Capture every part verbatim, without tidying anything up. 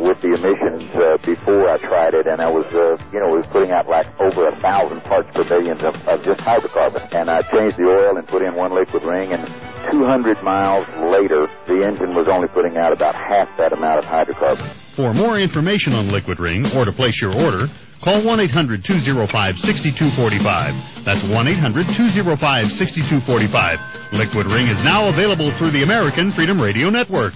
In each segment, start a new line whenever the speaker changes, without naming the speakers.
with the emissions uh, before I tried it, and I was, uh, you know, we was putting out like over a thousand parts per billion of, of just hydrocarbon. And I changed the oil and put in one liquid ring, and two hundred miles later, the engine was only putting out about half that amount of hydrocarbon.
For more information on Liquid Ring or to place your order, call one eight hundred two oh five six two four five. That's one eight hundred two oh five six two four five. Liquid Ring is now available through the American Freedom Radio Network.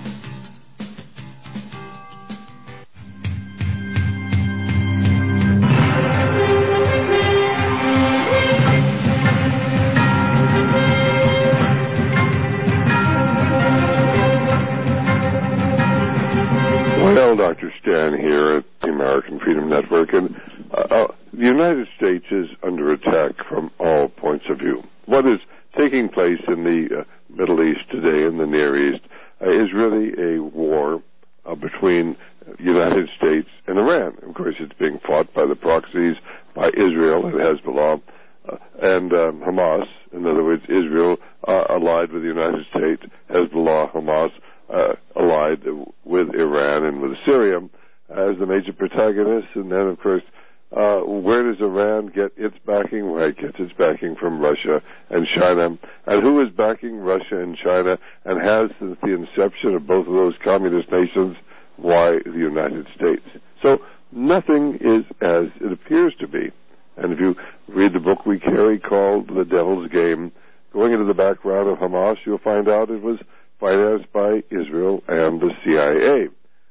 Well, Doctor Stan here at the American Freedom Network, and uh, uh, the United States is under attack from all points of view. What is taking place in the uh, Middle East today, in the Near East, uh, is really a war uh, between the United States and Iran. Of course, it's being fought by the proxies, by Israel and Hezbollah, uh, and um, Hamas. In other words, Israel uh, allied with the United States, Hezbollah, Hamas, Uh, allied with Iran and with Syria as the major protagonists. And then, of course, uh, where does Iran get its backing? Well, it gets its backing from Russia and China. And who is backing Russia and China and has since the inception of both of those communist nations? Why, the United States. So nothing is as it appears to be. And if you read the book we carry called The Devil's Game, going into the background of Hamas, you'll find out it was financed by Israel and the C I A.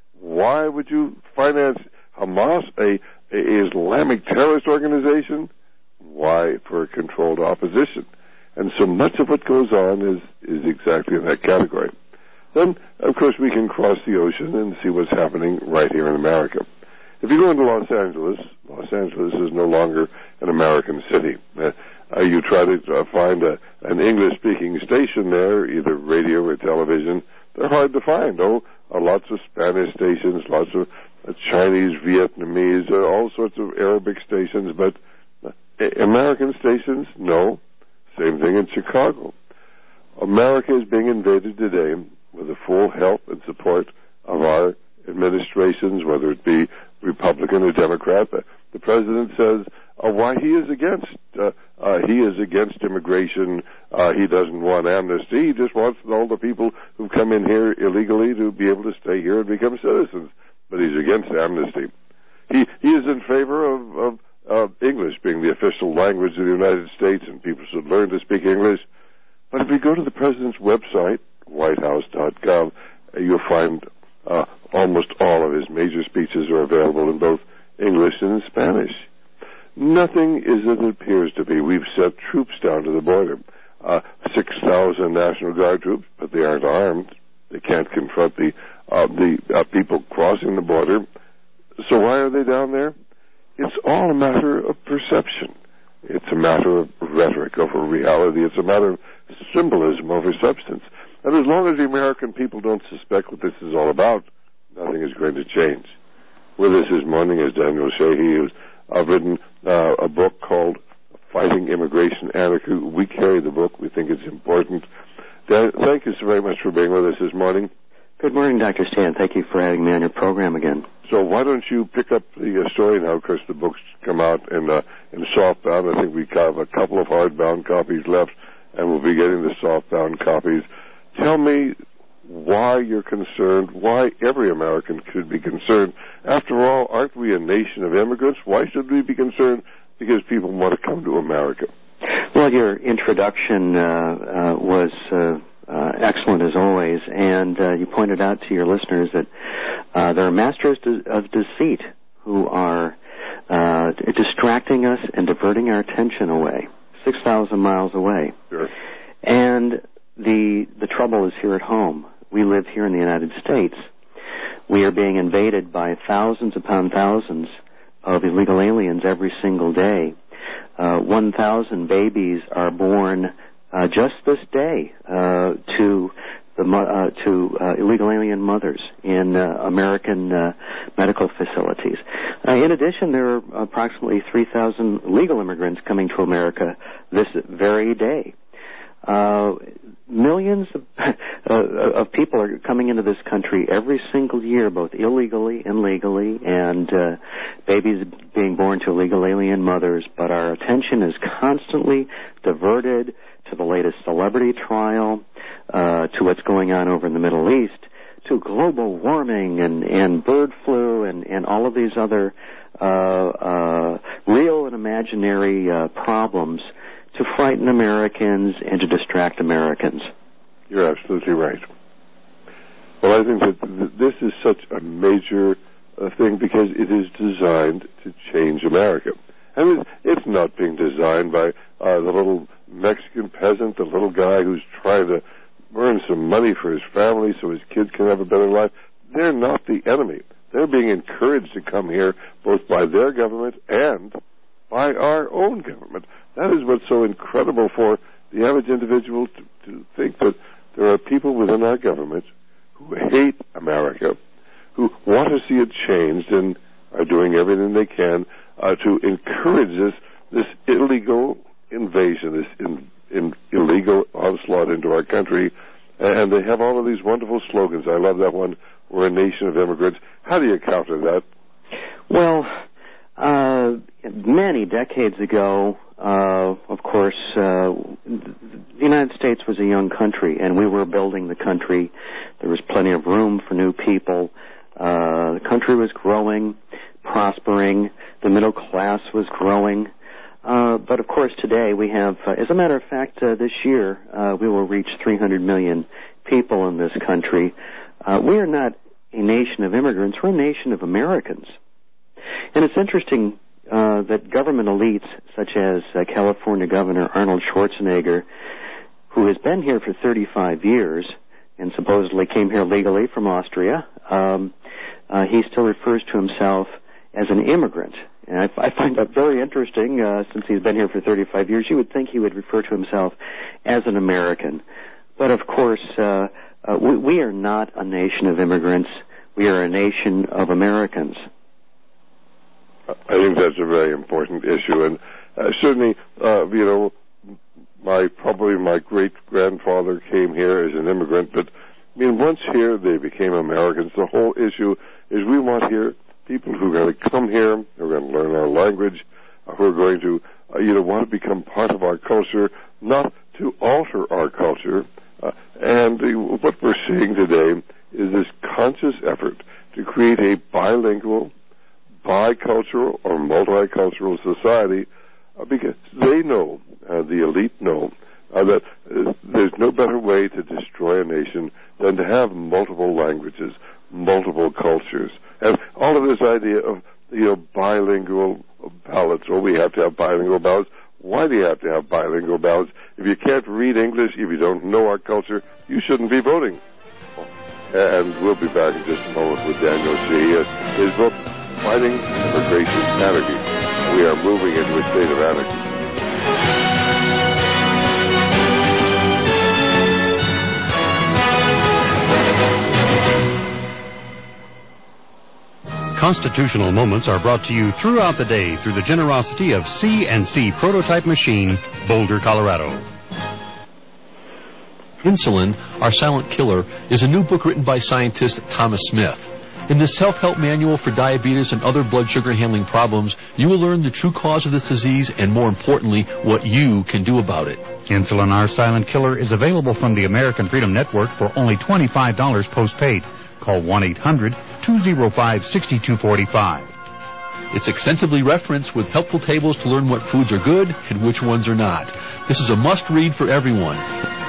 Why would you finance Hamas, a, a Islamic terrorist organization? Why? For a controlled opposition. And so much of what goes on is, is exactly in that category. Then, of course, we can cross the ocean and see what's happening right here in America. If you go into Los Angeles, Los Angeles is no longer an American city. Uh, Uh, you try to uh, find a, an English-speaking station there, either radio or television. They're hard to find. Oh, uh, lots of Spanish stations, lots of uh, Chinese, Vietnamese, uh, all sorts of Arabic stations, but uh, American stations, no. Same thing in Chicago. America is being invaded today with the full help and support of our administrations, whether it be Republican or Democrat. The, the president says uh, why he is against uh, uh, he is against immigration. Uh, he doesn't want amnesty. He just wants all the people who come in here illegally to be able to stay here and become citizens. But he's against amnesty. He he is in favor of, of uh, English being the official language of the United States, and people should learn to speak English. But if you go to the president's website, white house dot gov, uh, you'll find uh, almost all of his major speeches are available in both English and Spanish. Nothing is as it appears to be. We've sent troops down to the border, uh, six thousand National Guard troops, but they aren't armed. They can't confront the uh, the uh, people crossing the border. So why are they down there? It's all a matter of perception. It's a matter of rhetoric over reality. It's a matter of symbolism over substance. And as long as the American people don't suspect what this is all about, nothing is going to change. With us this morning is Daniel Sheehy, who's uh, written uh, a book called Fighting Immigration Anarchy. We carry the book. We think it's important. Dan, thank you so very much for being with us this morning.
Good morning, Doctor Stan. Thank you for having me on your program again.
So why don't you pick up the uh, story now? Of course, the book's come out in, uh, in softbound. I think we have a couple of hardbound copies left, and we'll be getting the softbound copies. Tell me why you're concerned, why every American should be concerned. After all, aren't we a nation of immigrants? Why should we be concerned? Because people want to come to America.
Well, your introduction uh, uh, was uh, uh, excellent as always, and uh, you pointed out to your listeners that uh, there are masters of deceit who are uh, distracting us and diverting our attention away, six thousand miles away.
Sure.
And the the trouble is here at home. We live here in the United States. We are being invaded by thousands upon thousands of illegal aliens every single day. Uh, one thousand babies are born uh, just this day uh, to the uh, to uh, illegal alien mothers in uh, American uh, medical facilities. Uh, in addition, there are approximately three thousand legal immigrants coming to America this very day. Uh, millions of, uh, of people are coming into this country every single year, both illegally and legally, and uh, babies being born to illegal alien mothers, but our attention is constantly diverted to the latest celebrity trial, uh, to what's going on over in the Middle East, to global warming and, and bird flu and, and all of these other uh, uh, real and imaginary uh, problems to frighten Americans and to distract Americans.
You're absolutely right. Well, I think that th- this is such a major uh, thing because it is designed to change America. And it's, it's not being designed by uh, the little Mexican peasant, the little guy who's trying to earn some money for his family so his kids can have a better life. They're not the enemy. They're being encouraged to come here both by their government and by our own government. That is what's so incredible for the average individual to, to think that there are people within our government who hate America, who want to see it changed and are doing everything they can uh, to encourage this, this illegal invasion, this in, in illegal onslaught into our country. And they have all of these wonderful slogans. I love that one, we're a nation of immigrants. How do you counter that?
Well, uh, many decades ago, uh, of course, uh, the United States was a young country, and we were building the country. There was plenty of room for new people. Uh, the country was growing, prospering. The middle class was growing. Uh, but, of course, today we have, uh, as a matter of fact, uh, this year uh, we will reach three hundred million people in this country. Uh, we are not a nation of immigrants. We're a nation of Americans. And it's interesting uh, that government elites, such as uh, California Governor Arnold Schwarzenegger, who has been here for thirty-five years and supposedly came here legally from Austria, um, uh, he still refers to himself as an immigrant. And I, I find that very interesting, uh, since he's been here for thirty-five years. You would think he would refer to himself as an American. But, of course, uh, uh, we, we are not a nation of immigrants. We are a nation of Americans.
I think that's a very important issue. And uh, certainly, uh, you know, my probably my great-grandfather came here as an immigrant. But, I mean, once here, they became Americans. The whole issue is we want here people who are going to come here, who are going to learn our language, uh, who are going to, uh, you know, want to become part of our culture, not to alter our culture. Uh, and the, what we're seeing today is this conscious effort to create a bilingual, bicultural, or multicultural society uh, because they know, uh, the elite know, uh, that uh, there's no better way to destroy a nation than to have multiple languages, multiple cultures. And all of this idea of, you know, bilingual ballots, or we have to have bilingual ballots. Why do you have to have bilingual ballots? If you can't read English, if you don't know our culture, you shouldn't be voting. And we'll be back in just a moment with Daniel Shea. His book, Fighting Immigration Anarchy. We are moving into a state of anarchy.
Constitutional Moments are brought to you throughout the day through the generosity of C and C Prototype Machine, Boulder, Colorado.
Insulin, Our Silent Killer, is a new book written by scientist Thomas Smith. In this self-help manual for diabetes and other blood sugar handling problems, you will learn the true cause of this disease and, more importantly, what you can do about it.
Insulin, Our Silent Killer is available from the American Freedom Network for only twenty-five dollars postpaid. Call one eight hundred two oh five six two four five.
It's extensively referenced with helpful tables to learn what foods are good and which ones are not. This is a must-read for everyone.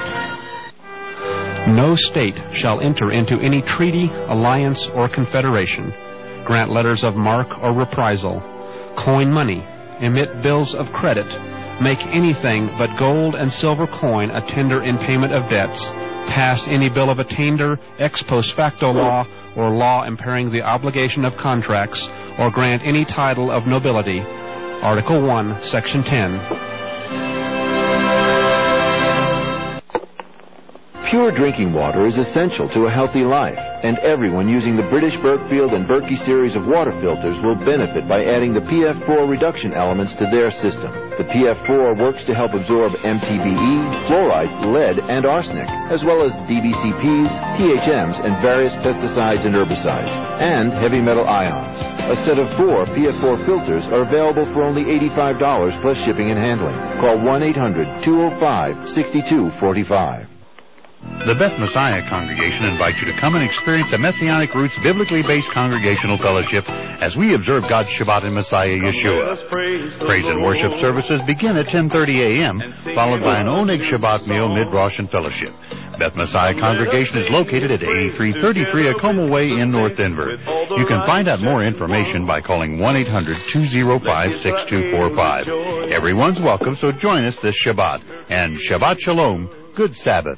No state shall enter into any treaty, alliance, or confederation, grant letters of marque or reprisal, coin money, emit bills of credit, make anything but gold and silver coin a tender in payment of debts, pass any bill of attainder, ex post facto law, or law impairing the obligation of contracts, or grant any title of nobility. Article one, Section ten.
Pure drinking water is essential to a healthy life, and everyone using the British Berkfield and Berkey series of water filters will benefit by adding the P F four reduction elements to their system. The P F four works to help absorb M T B E, fluoride, lead, and arsenic, as well as D B C Ps, T H Ms, and various pesticides and herbicides, and heavy metal ions. A set of four P F four filters are available for only eighty-five dollars plus shipping and handling. Call one eight hundred two oh five six two four five.
The Beth Messiah Congregation invites you to come and experience a Messianic Roots biblically based congregational fellowship as we observe God's Shabbat in Messiah Yeshua. Praise and worship services begin at ten thirty a.m., followed by an Oneg Shabbat meal, mid-Rosh and fellowship. Beth Messiah Congregation is located at eighty-three thirty-three Acoma Way in North Denver. You can find out more information by calling one eight hundred two oh five six two four five. Everyone's welcome, so join us this Shabbat. And Shabbat Shalom, good Sabbath.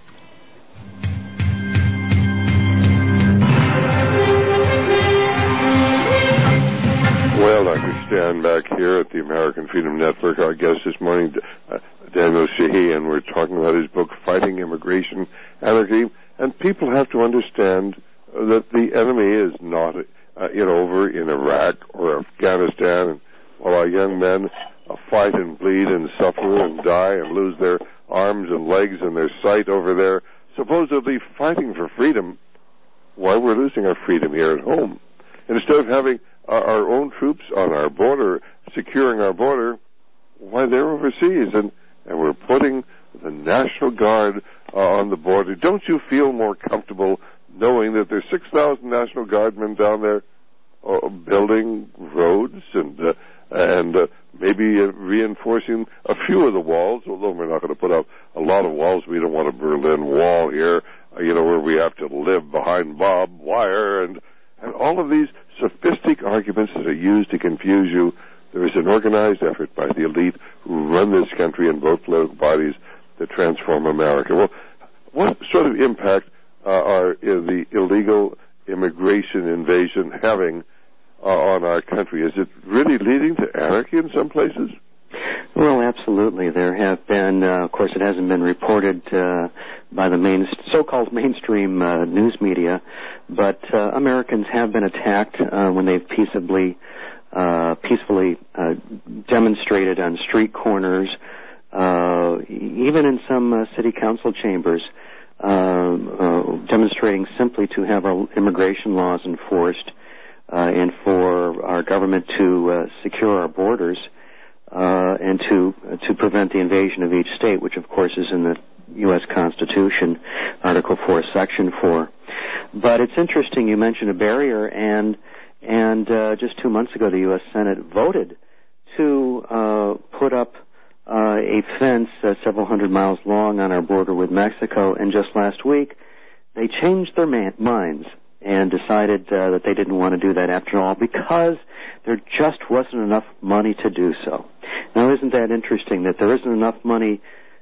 Well, Doctor Stan back here at the American Freedom Network. Our guest this morning, uh, Daniel Sheehy, and we're talking about his book, Fighting Immigration Anarchy. And people have to understand uh, that the enemy is not uh, in over in Iraq or Afghanistan, and while our young men uh, fight and bleed and suffer and die and lose their arms and legs and their sight over there, supposedly fighting for freedom, why we're losing our freedom here at home. Instead of having our, our own troops on our border, securing our border, why they're overseas, and, and we're putting the National Guard uh, on the border. Don't you feel more comfortable knowing that there's six thousand National Guardmen down there uh, building roads and uh, and uh, maybe uh, reinforcing a few of the walls, although we're not going to put up a lot of walls. We don't want a Berlin Wall here, uh, you know, where we have to live behind barbed wire and, and all of these sophistic arguments that are used to confuse you. There is an organized effort by the elite who run this country and both political bodies to transform America. Well, what sort of impact uh, are uh, the illegal immigration invasion having uh, on our country? Is it really leading to anarchy in some places?
Well, absolutely. There have been, uh, of course, it hasn't been reported uh, by the main, so-called mainstream uh, news media, but uh, Americans have been attacked uh, when they've peaceably, uh, peacefully uh, demonstrated on street corners, uh, even in some uh, city council chambers, uh, uh, demonstrating simply to have our immigration laws enforced uh, and for our government to uh, secure our borders. Uh, and to uh, to prevent the invasion of each state, which of course is in the U S Constitution, Article four, Section four. But it's interesting, you mentioned a barrier, and and uh, just two months ago the U S Senate voted to uh, put up uh, a fence uh, several hundred miles long on our border with Mexico, and just last week they changed their man- minds and decided uh, that they didn't want to do that after all because there just wasn't enough money to do so. Now, isn't that interesting that there isn't enough money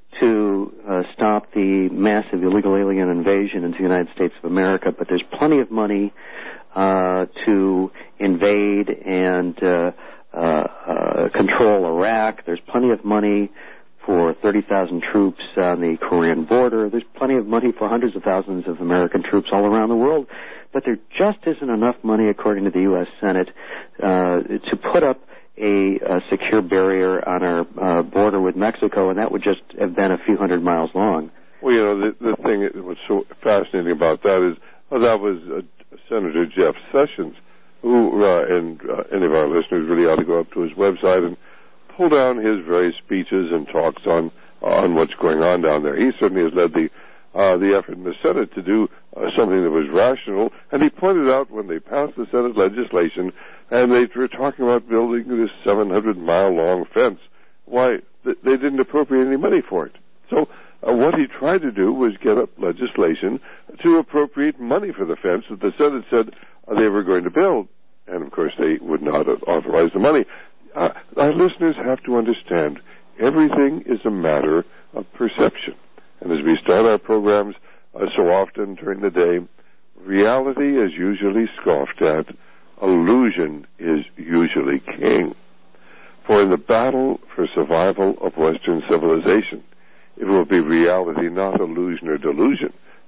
to uh, stop the massive illegal alien invasion into the United States of America, but there's plenty of money uh, to invade and uh, uh, uh, control Iraq. There's plenty of money for thirty thousand troops on the Korean border. There's plenty of money for hundreds of thousands of American troops all around the world. But there just isn't enough money, according to the U S Senate, uh, to put up a, a secure barrier on our uh, border with Mexico, and that would just have been a few hundred miles long.
Well, you know, the, the thing that was so fascinating about that is well, that was uh, Senator Jeff Sessions, who, uh, and uh, any of our listeners really ought to go up to his website and pull down his various speeches and talks on on what's going on down there. He certainly has led the Uh, the effort in the Senate to do uh, something that was rational, and he pointed out when they passed the Senate legislation and they were talking about building this seven hundred mile long fence, why, th- they didn't appropriate any money for it. So uh, what he tried to do was get up legislation to appropriate money for the fence that the Senate said uh, they were going to build, and of course they would not authorize the money. Uh, our listeners have to understand everything is a matter of perception. And as we start our programs uh, so often during the day, reality is usually scoffed at. Illusion is usually king. For in the battle for survival of Western civilization, it will be reality, not illusion or delusion,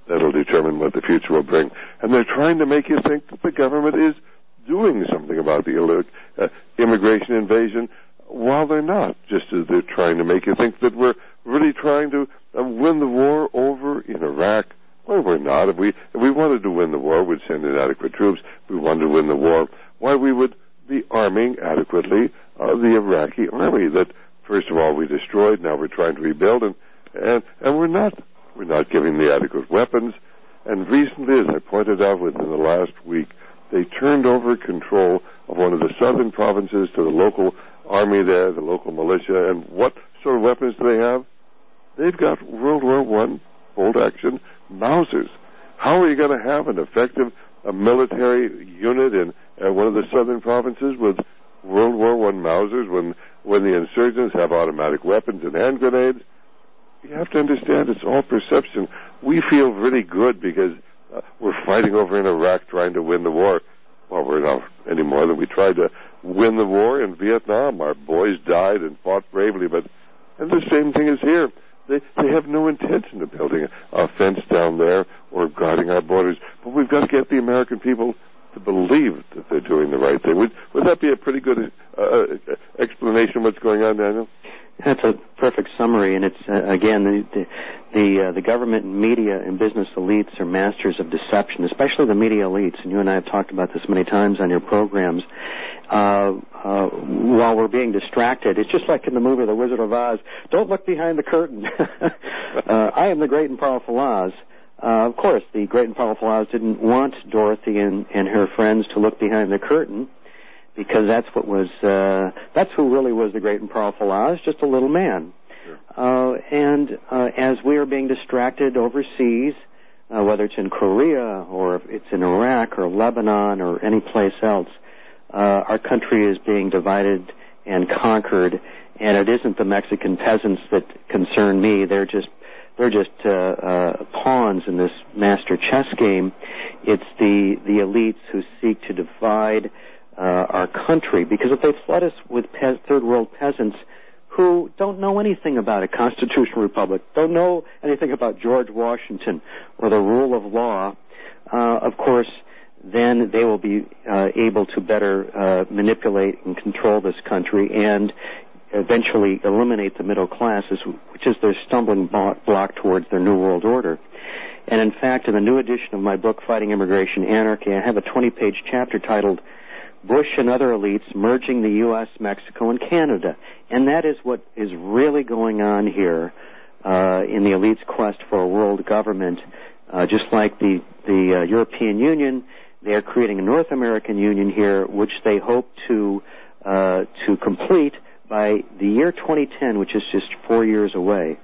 that'll determine what the future will bring. And they're trying to make you think that the government is doing something about the Ill- uh, immigration invasion, while they're not, just as they're trying to make you think that we're really trying to uh, win the war over in Iraq. Well, we're not. If we if we wanted to win the war, we'd send in adequate troops. If we wanted to win the war, why, we would be arming adequately uh, the Iraqi army that, first of all, we destroyed. Now we're trying to rebuild, and and, and we're not we're not giving the adequate weapons. And recently, as I pointed out, within the last week, they turned over control of one of the southern provinces to the local army there, the local militia. And what sort of weapons do they have? They've got World War One bolt-action Mausers. How are you going to have an effective a military unit in uh, one of the southern provinces with World War One Mausers when when the insurgents have automatic weapons and hand grenades? You have to understand, it's all perception. We feel really good because uh, we're fighting over in Iraq trying to win the war. Well, we're not any more than we tried to win the war in Vietnam. Our boys died and fought bravely, but and the same thing is here. They they have no intention of building a, a fence down there or guarding our borders. But we've got to get the American people to believe that they're doing the right thing. Would, would that be a pretty good uh, explanation of what's going on, Daniel?
That's a perfect summary, and it's uh, again the the the, uh, the government and media and business elites are masters of deception, especially the media elites. And you and I have talked about this many times on your programs. Uh, uh, while we're being distracted, it's just like in the movie The Wizard of Oz. Don't look behind the curtain. uh, I am the great and powerful Oz. Uh, of course, the great and powerful Oz didn't want Dorothy and, and her friends to look behind the curtain, because that's what was, uh, that's who really was the great and powerful Oz, just a little man. Sure. Uh, and uh, as we are being distracted overseas, uh, whether it's in Korea or if it's in Iraq or Lebanon or any place else, uh, our country is being divided and conquered, and it isn't the Mexican peasants that concern me. They're just they're just uh, uh, pawns in this master chess game. It's the the elites who seek to divide Uh, our country, because if they flood us with pe- third world peasants who don't know anything about a constitutional republic, don't know anything about George Washington or the rule of law, uh, of course, then they will be uh, able to better uh, manipulate and control this country and eventually eliminate the middle classes, which is their stumbling block towards their New World Order. And in fact, in the new edition of my book, Fighting Immigration Anarchy, I have a twenty-page chapter titled Bush and Other Elites Merging the U S, Mexico, and Canada. And that is what is really going on here uh, in the elites' quest for a world government. Uh, just like the, the uh, European Union, they are creating a North American Union here, which they hope to uh, to complete by the year twenty ten, which is just four years away.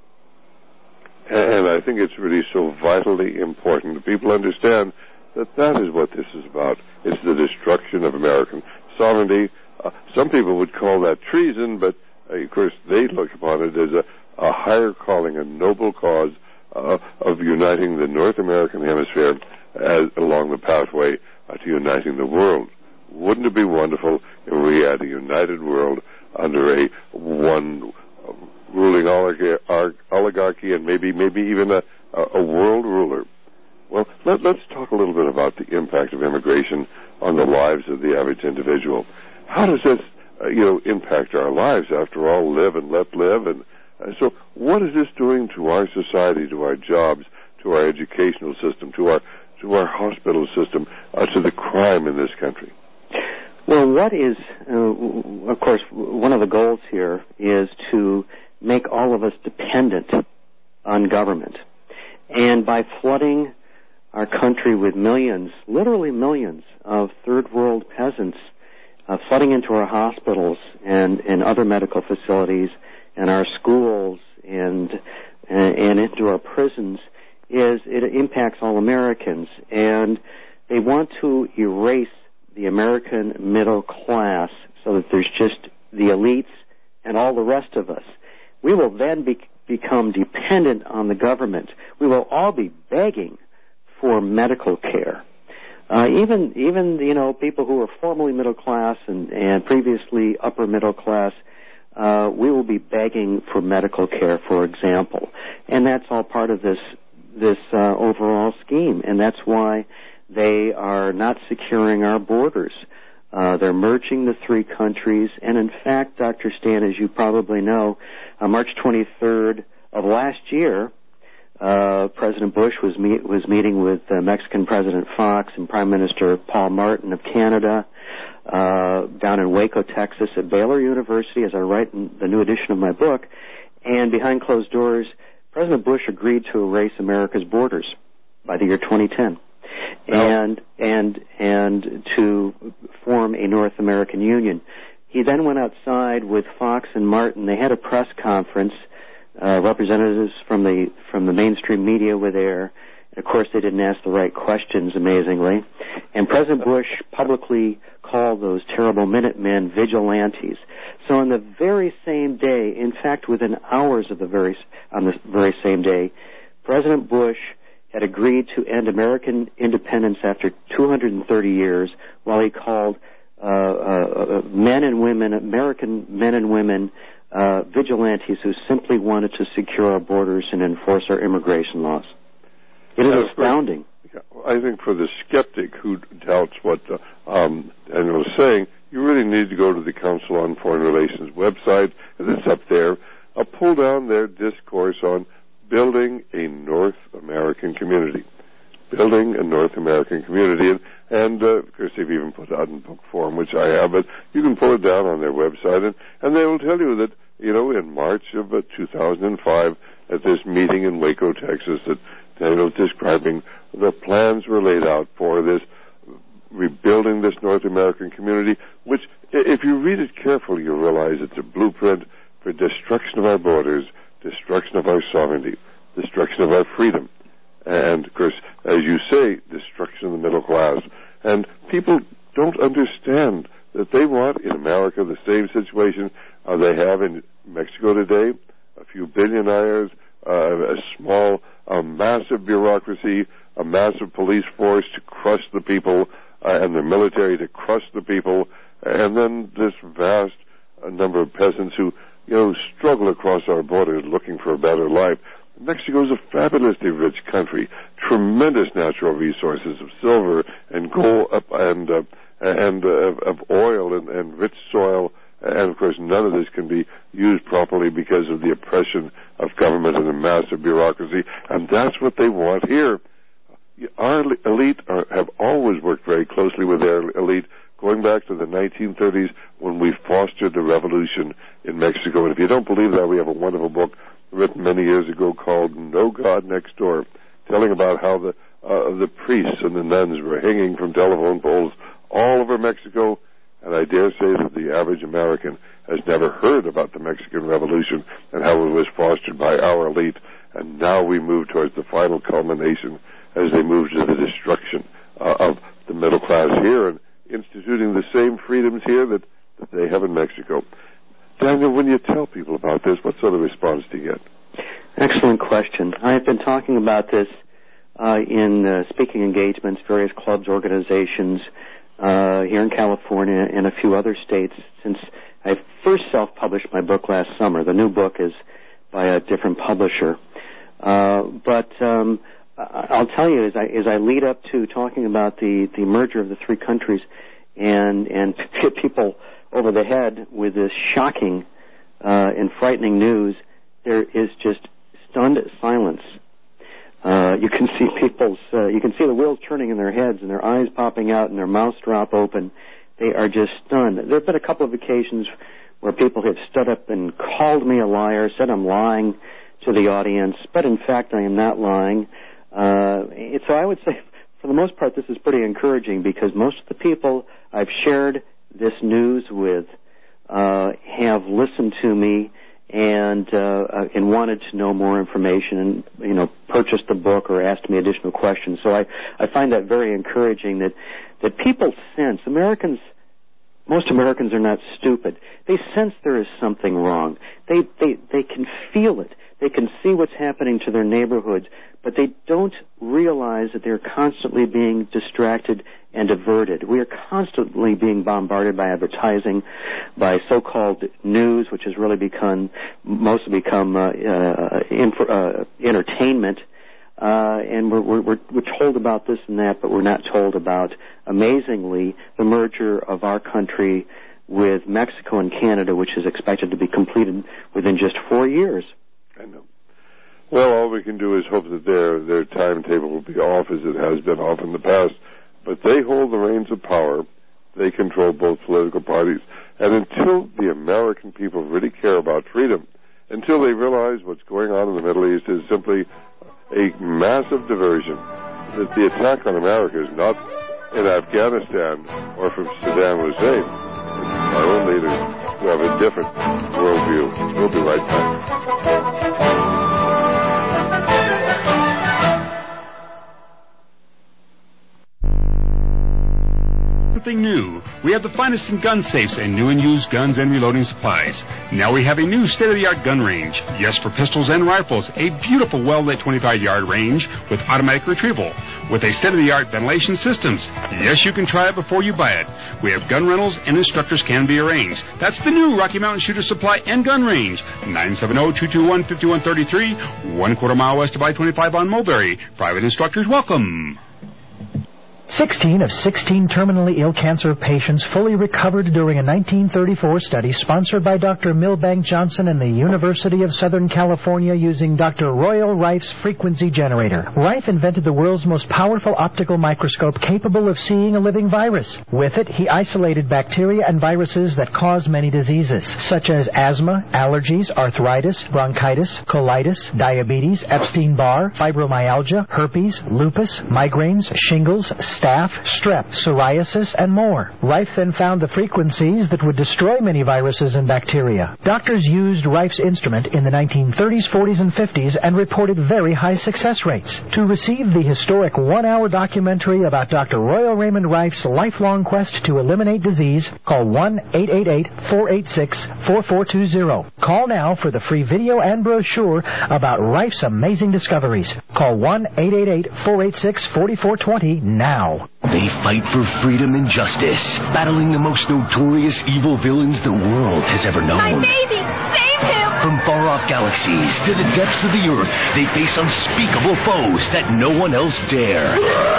And I think it's really so vitally important that people understand that that is what this is about. It's the destruction of American sovereignty. Uh, some people would call that treason, but uh, of course they look upon it as a, a higher calling, a noble cause uh, of uniting the North American hemisphere as, along the pathway uh, to uniting the world. Wouldn't it be wonderful if we had a united world under a one uh, ruling oligarchy, oligarchy and maybe maybe even a, a world ruler? Well, let, let's talk a little bit about the impact of immigration on the lives of the average individual. How does this, uh, you know, impact our lives? After all, live and let live. And uh, so what is this doing to our society, to our jobs, to our educational system, to our to our hospital system, uh, to the crime in this country?
Well, what is, uh, of course, one of the goals here is to make all of us dependent on government. And by flooding our country with millions, literally millions, of third world peasants uh, flooding into our hospitals and, and other medical facilities and our schools and, and and into our prisons, is it impacts all Americans. And they want to erase the American middle class so that there's just the elites and all the rest of us. We will then be, become dependent on the government. We will all be begging for medical care. Uh, even, even you know, people who were formerly middle class and, and previously upper middle class, uh, we will be begging for medical care, for example. And that's all part of this this uh, overall scheme, and that's why they are not securing our borders. Uh, they're merging the three countries, and in fact, Doctor Stan, as you probably know, on March twenty-third of last year, uh, President Bush was meet, was meeting with uh, Mexican President Fox and Prime Minister Paul Martin of Canada uh, down in Waco, Texas, at Baylor University, as I write in the new edition of my book. And behind closed doors, President Bush agreed to erase America's borders by the year twenty ten. And and and to form a North American Union. He then went outside with Fox and Martin. They had a press conference. Uh, representatives from the from the mainstream media were there. And of course, they didn't ask the right questions, amazingly. And President Bush publicly called those terrible Minutemen vigilantes. So on the very same day, in fact, within hours of the very on the very same day, President Bush had agreed to end American independence after two hundred thirty years, while he called uh, uh, men and women, American men and women, uh, vigilantes who simply wanted to secure our borders and enforce our immigration laws. It is
uh,
astounding.
For, I think for the skeptic who doubts what uh, um, Daniel is saying, you really need to go to the Council on Foreign Relations website, and it's up there. Uh, pull down their discourse on building a North American community. Building a North American community. And, and uh, of course, they've even put it out in book form, which I have, but you can pull it down on their website, and, and they will tell you that, you know, in March of uh, two thousand five, at this meeting in Waco, Texas, that Daniel was describing, the plans were laid out for this, rebuilding this North American community, which, if you read it carefully, you'll realize it's a blueprint for destruction of our borders, destruction of our sovereignty, destruction of our freedom, and, of course, as you say, destruction of the middle class. And people don't understand that they want in America the same situation uh, they have in Mexico today, a few billionaires, uh, a small, a massive bureaucracy, a massive police force to crush the people, uh, and the military to crush the people, and then this vast uh, number of peasants who you know, struggle across our borders looking for a better life. Mexico is a fabulously rich country, tremendous natural resources of silver and gold uh, and uh, and uh, of oil and, and rich soil, and of course none of this can be used properly because of the oppression of government and a massive bureaucracy, and that's what they want here. Our elite are, have always worked very closely with their elite, going back to the nineteen thirties when we fostered the revolution in Mexico. And if you don't believe that, we have a wonderful book written many years ago called No God Next Door, telling about how the uh, the priests and the nuns were hanging from telephone poles all over Mexico. And I dare say that the average American has never heard about the Mexican Revolution and how it was fostered by our elite. And now we move towards the final culmination as they move to the destruction uh, of the middle class here and instituting the same freedoms here that, that they have in Mexico. Daniel, when you tell people about this, what sort of response do you get?
Excellent question. I've been talking about this uh, in uh, speaking engagements, various clubs, organizations uh, here in California and a few other states since I first self-published my book last summer. The new book is by a different publisher. Uh, but um, I'll tell you, as I, as I lead up to talking about the, the merger of the three countries and, and hit people over the head with this shocking uh, and frightening news, there is just stunned silence. Uh, you can see people's, uh, you can see the wheels turning in their heads and their eyes popping out and their mouths drop open. They are just stunned. There have been a couple of occasions where people have stood up and called me a liar, said I'm lying to the audience, but in fact I am not lying. Uh, so I would say, for the most part, this is pretty encouraging because most of the people I've shared this news with uh, have listened to me and uh, and wanted to know more information and, you know, purchased the book or asked me additional questions. So I, I find that very encouraging that, that people sense, Americans, most Americans are not stupid. They sense there is something wrong. They, they, they can feel it. They can see what's happening to their neighborhoods, but they don't realize that they're constantly being distracted and diverted. We are constantly being bombarded by advertising, by so-called news, which has really become, mostly become uh, uh, inf- uh, entertainment. Uh, and we're, we're, we're, we're told about this and that, but we're not told about, amazingly, the merger of our country with Mexico and Canada, which is expected to be completed within just four years.
I know. Well, all we can do is hope that their their timetable will be off as it has been off in the past. But they hold the reins of power. They control both political parties. And until the American people really care about freedom, until they realize what's going on in the Middle East is simply a massive diversion, that the attack on America is not in Afghanistan or from Saddam Hussein. It's our own leaders who have a different worldview. We'll be right back.
Something new. We have the finest in gun safes and new and used guns and reloading supplies. Now we have a new state-of-the-art gun range. Yes, for pistols and rifles, a beautiful well-lit twenty-five yard range with automatic retrieval, with a state-of-the-art ventilation systems. Yes, you can try it before you buy it. We have gun rentals and instructors can be arranged. That's the new Rocky Mountain Shooter Supply and Gun Range. nine seven zero, two two one, five one three three, one quarter mile west of I twenty-five on Mulberry. Private instructors welcome.
sixteen of sixteen terminally ill cancer patients fully recovered during a nineteen thirty-four study sponsored by Doctor Milbank Johnson and the University of Southern California using Doctor Royal Rife's frequency generator. Rife invented the world's most powerful optical microscope capable of seeing a living virus. With it, he isolated bacteria and viruses that cause many diseases, such as asthma, allergies, arthritis, bronchitis, colitis, diabetes, Epstein-Barr, fibromyalgia, herpes, lupus, migraines, shingles, staph, strep, psoriasis, and more. Rife then found the frequencies that would destroy many viruses and bacteria. Doctors used Rife's instrument in the nineteen thirties, forties, and fifties and reported very high success rates. To receive the historic one-hour documentary about Doctor Royal Raymond Rife's lifelong quest to eliminate disease, call one eight eight eight, four eight six, four four two zero. Call now for the free video and brochure about Rife's amazing discoveries. Call one eight eight eight, four eight six, four four two zero now.
They fight for freedom and justice, battling the most notorious evil villains the world has ever known.
My baby! Save him!
From far-off galaxies to the depths of the earth, they face unspeakable foes that no one else dare.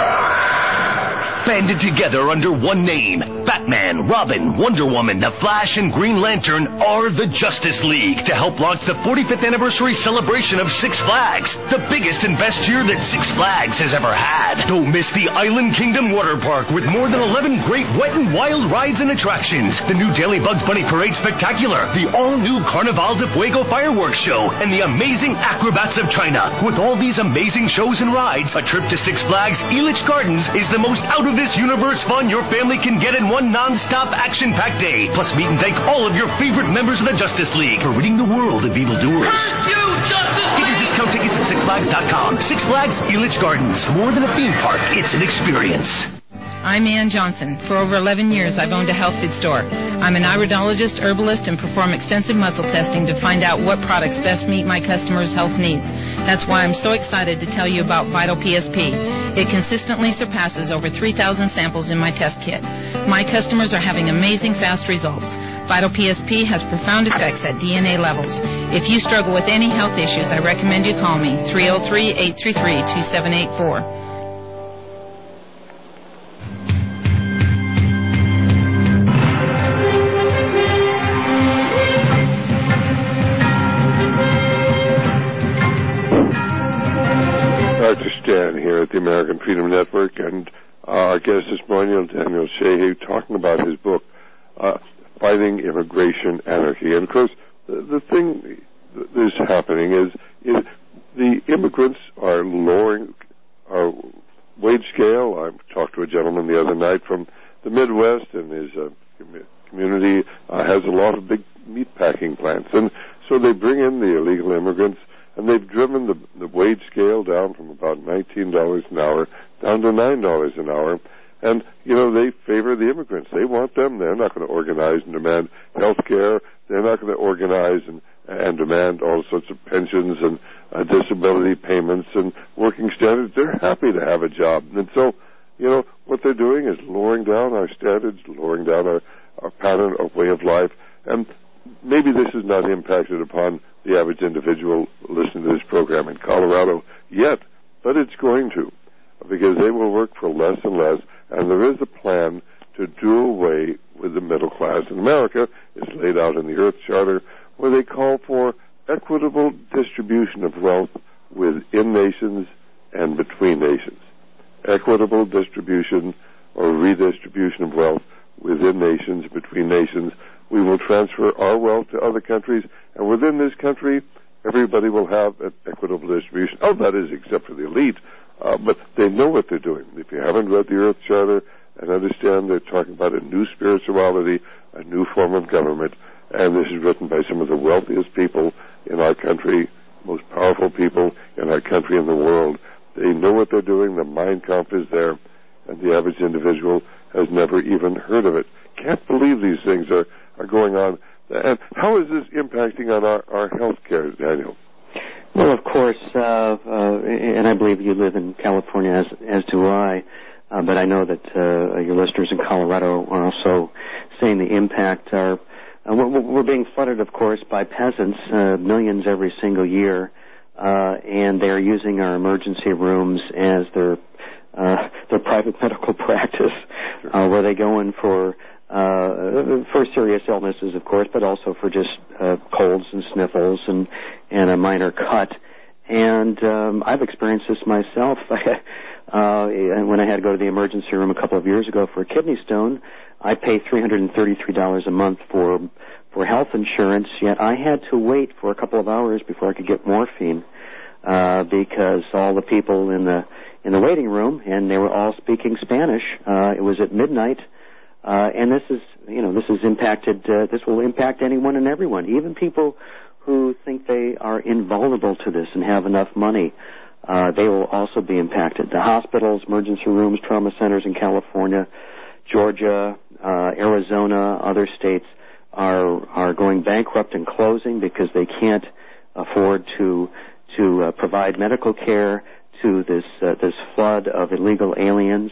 Banded together under one name, Batman, Robin, Wonder Woman, The Flash, and Green Lantern are the Justice League to help launch the forty-fifth anniversary celebration of Six Flags, the biggest and best year that Six Flags has ever had. Don't miss the Island Kingdom Water Park with more than eleven great wet and wild rides and attractions, the new Daily Bugs Bunny Parade Spectacular, the all-new Carnaval de Fuego Fireworks Show, and the amazing Acrobats of China. With all these amazing shows and rides, a trip to Six Flags Elitch Gardens is the most out of this universe fun your family can get in one non-stop action-packed day. Plus, meet and thank all of your favorite members of the Justice League for ridding the world of evildoers.
Curse you, Justice
Get your discount tickets at Six Flags dot com. Six Flags Elitch Gardens. More than a theme park, it's an experience.
I'm Ann Johnson. For over eleven years, I've owned a health food store. I'm an iridologist, herbalist, and perform extensive muscle testing to find out what products best meet my customers' health needs. That's why I'm so excited to tell you about Vital P S P. It consistently surpasses over three thousand samples in my test kit. My customers are having amazing fast results. Vital P S P has profound effects at D N A levels. If you struggle with any health issues, I recommend you call me, three oh three, eight three three, two seven eight four.
Doctor Stan here at the American Freedom Network, and uh, our guest this morning, Daniel Sheehy, talking about his book, uh, Fighting Immigration Anarchy. And of course, the, the thing that is happening is, is the immigrants are lowering our wage scale. I talked to a gentleman the other night from the Midwest, and his uh, community uh, has a lot of big meat packing plants, and so they bring in the illegal immigrants. And they've driven the, the wage scale down from about nineteen dollars an hour down to nine dollars an hour. And, you know, they favor the immigrants. They want them. They're not going to organize and demand health care. They're not going to organize and, and demand all sorts of pensions and uh, disability payments and working standards. They're happy to have a job. And so, you know, what they're doing is lowering down our standards, lowering down our, our pattern of way of life. And maybe this is not impacted upon the average individual listening to this program in Colorado yet, but it's going to, because they will work for less and less, and there is a plan to do away with the middle class in America. It's laid out in the Earth Charter, where they call for equitable distribution of wealth within nations and between nations. Equitable distribution or redistribution of wealth within nations, between nations. We will transfer our wealth to other countries, and within this country, everybody will have an equitable distribution. Oh, that is, except for the elite. Uh, but they know what they're doing. If you haven't read the Earth Charter and understand, they're talking about a new spirituality, a new form of government, and this is written by some of the wealthiest people in our country, most powerful people in our country and the world. They know what they're doing. The Mein Kampf is there, and the average individual has never even heard of it. Can't believe these things are, are going on. And how is this impacting on our, our health care, Daniel?
Well, of course, uh, uh, and I believe you live in California, as, as do I, uh, but I know that uh, your listeners in Colorado are also saying the impact. Are, uh, we're, we're being flooded, of course, by peasants, uh, millions every single year, uh, and they're using our emergency rooms as their uh, their private medical practice, uh, where they go in for Uh, for serious illnesses, of course, but also for just uh, colds and sniffles and, and a minor cut. And um, I've experienced this myself. uh, when I had to go to the emergency room a couple of years ago for a kidney stone, I pay three hundred thirty-three dollars a month for for health insurance, yet I had to wait for a couple of hours before I could get morphine uh, because all the people in the in the waiting room, and they were all speaking Spanish. Uh, it was at midnight. Uh, and this is, you know, this is impacted, uh, this will impact anyone and everyone, even people who think they are invulnerable to this and have enough money. Uh, they will also be impacted. The hospitals, emergency rooms, trauma centers in California, Georgia, uh, Arizona, other states are, are going bankrupt and closing because they can't afford to, to, uh, provide medical care to this, uh, this flood of illegal aliens.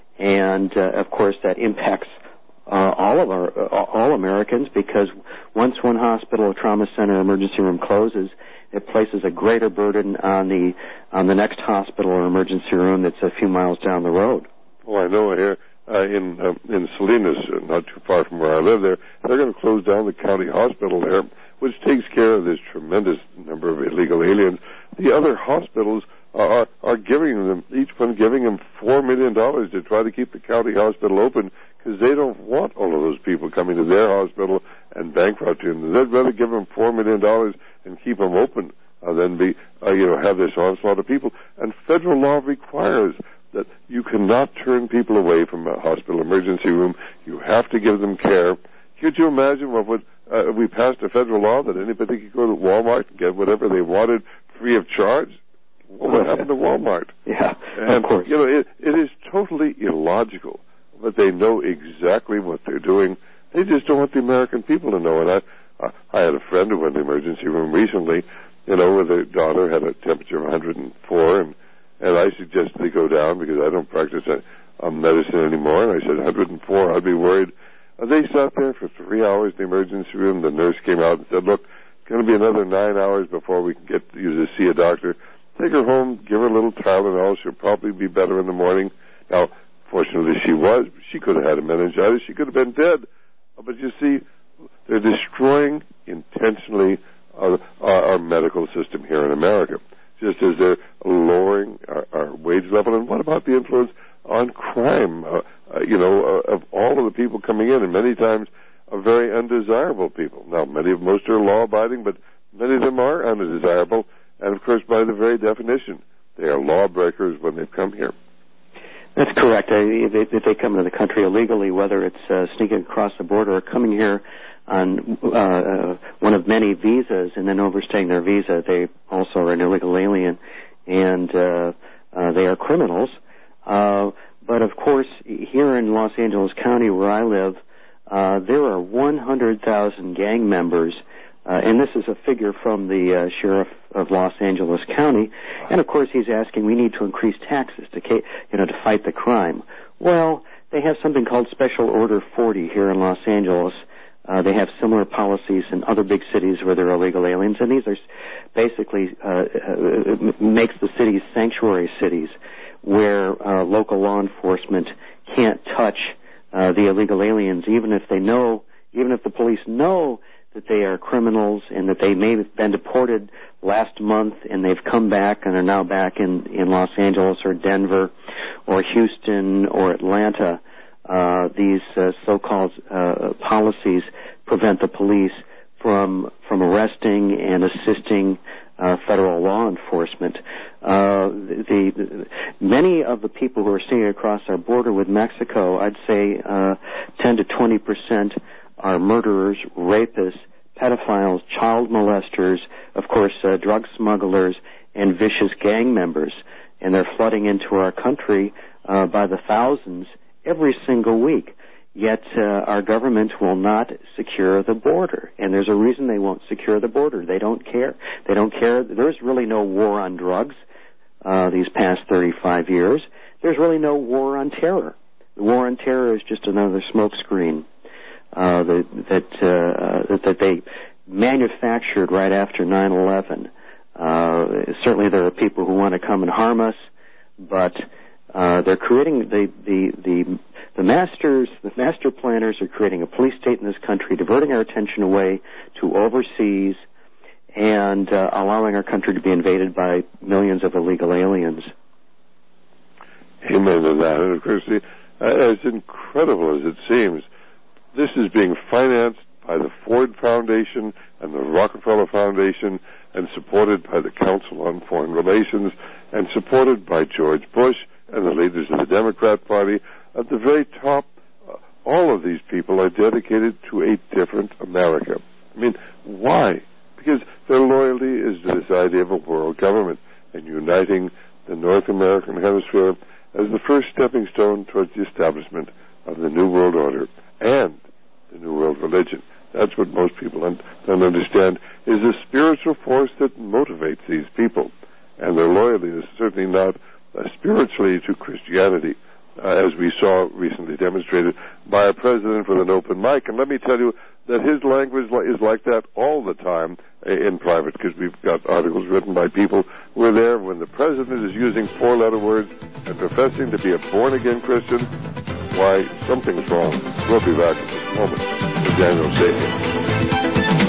And, uh, of course, that impacts uh, all of our, uh, all Americans, because once one hospital or trauma center emergency room closes, it places a greater burden on the on the next hospital or emergency room that's a few miles down the road.
Well, I know here uh, in uh, in Salinas, uh, not too far from where I live there, they're going to close down the county hospital there, which takes care of this tremendous number of illegal aliens. The other hospitals are, are giving them, each one giving them four million dollars to try to keep the county hospital open, because they don't want all of those people coming to their hospital and bankrupting them. They'd rather give them four million dollars and keep them open uh, than be, uh, you know, have this onslaught of people. And federal law requires that you cannot turn people away from a hospital emergency room. You have to give them care. Could you imagine what would, uh, we passed a federal law that anybody could go to Walmart and get whatever they wanted free of charge? Well, what happened to Walmart?
Yeah,
and,
of course.
You know, it, it is totally illogical, but they know exactly what they're doing. They just don't want the American people to know. And I, uh, I had a friend who went to the emergency room recently, you know, where their daughter had a temperature of one hundred four, and, and I suggested they go down because I don't practice uh, medicine anymore. And I said, one hundred four, I'd be worried. Uh, they sat there for three hours in the emergency room. The nurse came out and said, look, it's going to be another nine hours before we can get you to see a doctor. Take her home, give her a little Tylenol. She'll probably be better in the morning. Now, fortunately, she was. She could have had a meningitis. She could have been dead. But you see, they're destroying intentionally our, our, our medical system here in America, just as they're lowering our, our wage level. And what about the influence on crime, uh, uh, you know, uh, of all of the people coming in, and many times are very undesirable people. Now, many of most are law-abiding, but many of them are undesirable. And, of course, by the very definition, they are lawbreakers when they've come here.
That's correct. If they come into the country illegally, whether it's uh, sneaking across the border or coming here on uh, uh, one of many visas and then overstaying their visa, they also are an illegal alien, and uh, uh, they are criminals. Uh, but, of course, here in Los Angeles County, where I live, uh, there are one hundred thousand gang members. Uh, and this is a figure from the uh, sheriff of Los Angeles County, and of course he's asking we need to increase taxes to, you know, to fight the crime. Well, they have something called Special Order forty here in Los Angeles, Uh, they have similar policies in other big cities where there are illegal aliens, and these are basically uh, uh, makes the cities sanctuary cities where uh, local law enforcement can't touch uh, the illegal aliens, even if they know, even if the police know that they are criminals and that they may have been deported last month and they've come back and are now back in, in Los Angeles or Denver or Houston or Atlanta. Uh, these uh, so-called uh, policies prevent the police from from arresting and assisting uh, federal law enforcement. Uh, the, the many of the people who are sitting across our border with Mexico, I'd say uh, ten to twenty percent are murderers, rapists, pedophiles, child molesters, of course, uh, drug smugglers, and vicious gang members. And they're flooding into our country uh, by the thousands every single week. Yet uh, our government will not secure the border. And there's a reason they won't secure the border. They don't care. They don't care. There's really no war on drugs uh, these past thirty-five years. There's really no war on terror. The war on terror is just another smokescreen uh, that that, uh, that that they manufactured right after nine eleven. Uh, certainly there are people who want to come and harm us, but uh, they're creating the, the the the masters, the master planners are creating a police state in this country, diverting our attention away to overseas, and uh, allowing our country to be invaded by millions of illegal aliens.
Amen to that. And of course, the, uh, as incredible as it seems, this is being financed by the Ford Foundation and the Rockefeller Foundation, and supported by the Council on Foreign Relations, and supported by George Bush and the leaders of the Democrat Party. At the very top, uh, all of these people are dedicated to a different America. I mean, why? Because their loyalty is to this idea of a world government and uniting the North American hemisphere as the first stepping stone towards the establishment of the New World Order and the New World Religion. That's what most people don't understand, is the spiritual force that motivates these people. And their loyalty is certainly not uh, spiritually to Christianity, uh, as we saw recently demonstrated by a president with an open mic. And let me tell you that his language is like that all the time in private, because we've got articles written by people who are there when the president is using four-letter words and professing to be a born-again Christian. Why, something's wrong. We'll be back in just a moment with Daniel Sapien.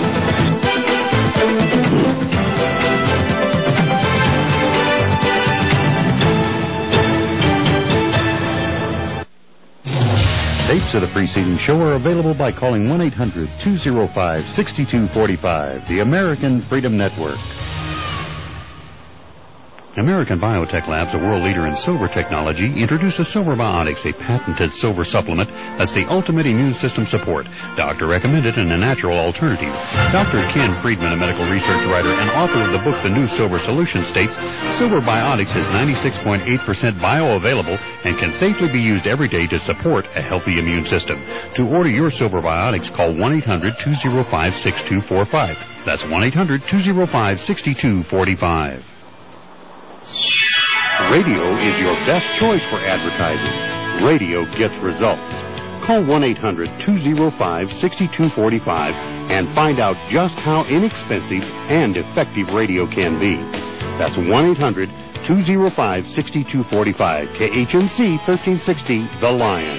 Tapes of the preceding show are available by calling one eight hundred two oh five six two four five, the American Freedom Network. American Biotech Labs, a world leader in silver technology, introduces Silver Biotics, a patented silver supplement that's the ultimate immune system support. Doctor recommended and a natural alternative. Doctor Ken Friedman, a medical research writer and author of the book The New Silver Solution, states, Silver Biotics is ninety-six point eight percent bioavailable and can safely be used every day to support a healthy immune system. To order your Silver Biotics, call one eight hundred two oh five six two four five. That's one eight hundred two oh five six two four five. Radio is your best choice for advertising. Radio gets results. Call one eight hundred two oh five six two four five and find out just how inexpensive and effective radio can be. That's one eight hundred two oh five six two four five. K H N C thirteen sixty, The Lion.